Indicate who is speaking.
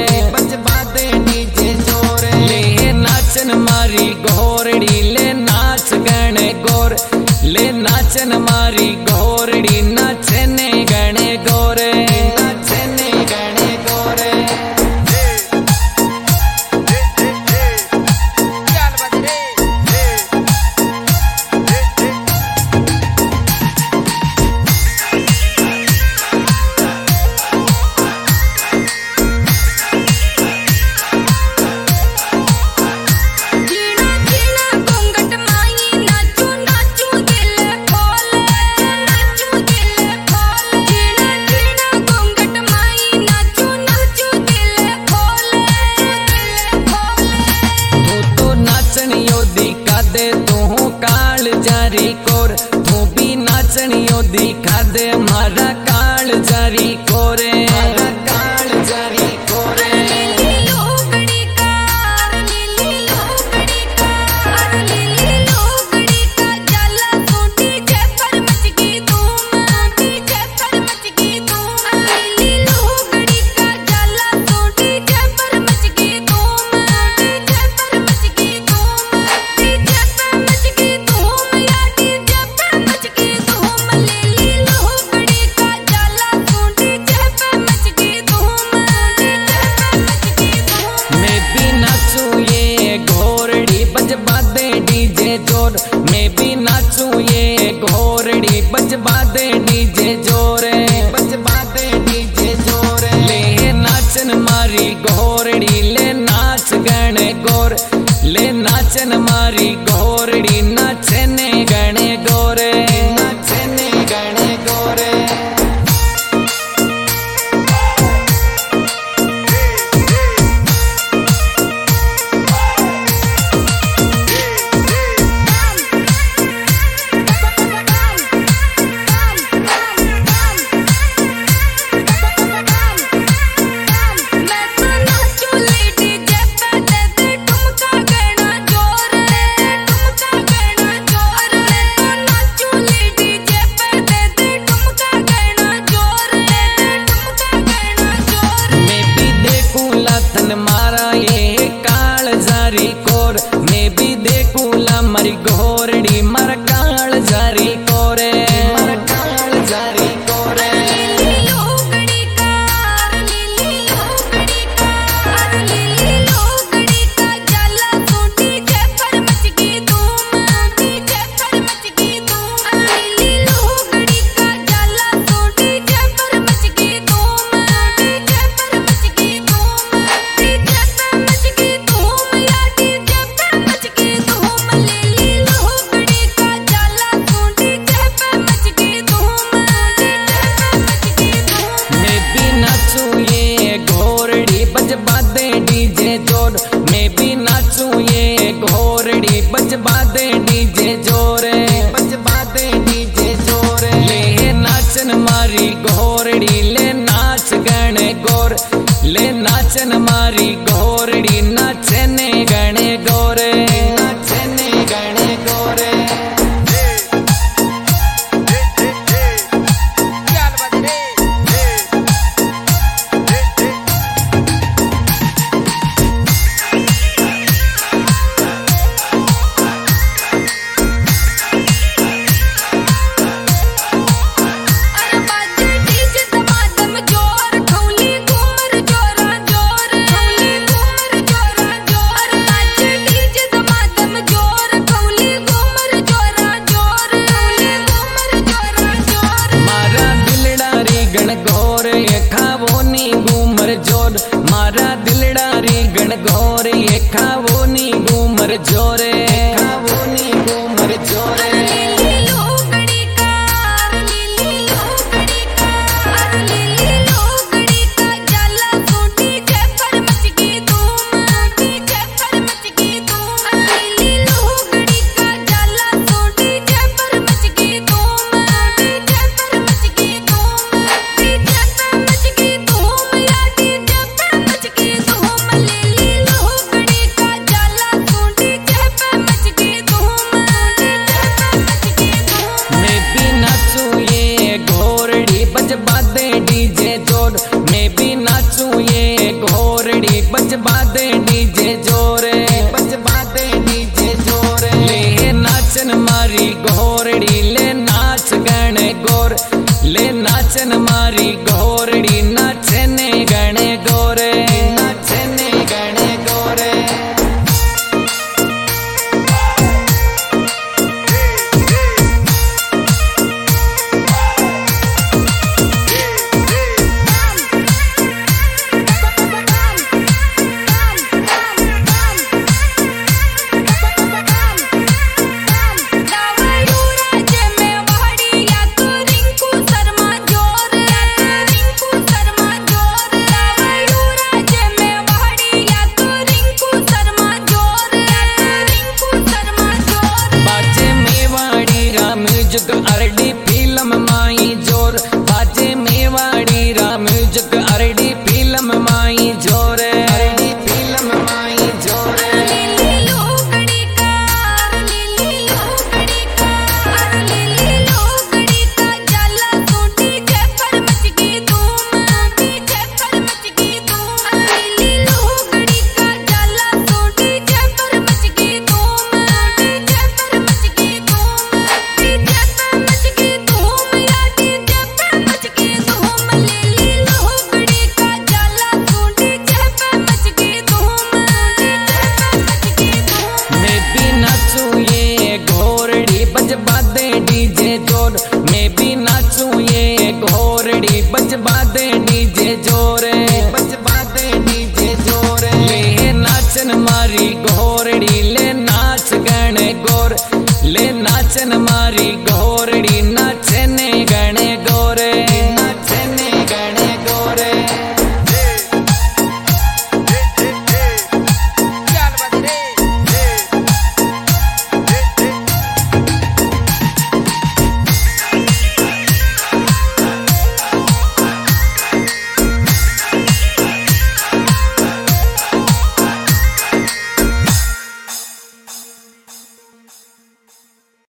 Speaker 1: बजवा दे डीजे जोरे। ले नाचन मारी घोरड़ी ले नाच गणे गोर। ले नाचन मारी घोरड़ी नाचने गणे गोरे। नाचने गणे गोरे। तू भी नाचनियो दिखा दे मारा काल जारी कोरे। मारा काल जारी कोरे।
Speaker 2: लीली लोगड़ी का जाला सोटी जेपर मच गई धूम। जेपर मच गई धूम। लीली लोगड़ी का जाला सोटी जेपर मच गई धूम। जेपर मच गई धूम। जेपर मच गई धूम यानी जेपर मच गई धूम। लीली लोगड़ी का जाला सोटी जेपर मच गई धूम। जेपर मच गई धूम।
Speaker 1: मैं भी नाचूं ये घोरड़ी बजवा दे डीजे जोर। मैं भी नाचूं ये घोरड़ी बजवा दे डीजे जोरे। बजवा दे डीजे जोरे। ले नाचन मारी घोरड़ी ले नाच गणे गोर। ले नाचन मारी घोरड़ी नाचने गणे गोरे। नाचने गणे गोरे। मैं भी देखूला मरी घोरड़ी मर काल जारी कोरे। मर काल जारी कोरे।
Speaker 2: लीली लोगड़ी का जाला सोटी जेपर मच गई धूम। जेपर मच गई धूम। लीली लोगड़ी का जाला सोटी जेपर मच गई धूम। जेपर मच गई धूम। जेपर मच गई धूम यानी जेपर मच गई धूम। लीली लोगड़ी का जाला सोटी जेपर मच गई धूम। जेपर मच गई धूम।
Speaker 1: मैं भी नाचूं ये घोरड़ी बजवा दे डीजे जोर। मैं भी नाचूं ये घोरड़ी बजवा दे डीजे जोरे। बजवा दे डीजे जोरे। ले नाचन मारी घोरड़ी ले नाच गणे गोर। ले नाचन मारी घोरड़ी नाचने गणे गोरे। नाचने गणे गोरे। मारा दिलडारी गण घोर ये खावो नी घूमर जोरे।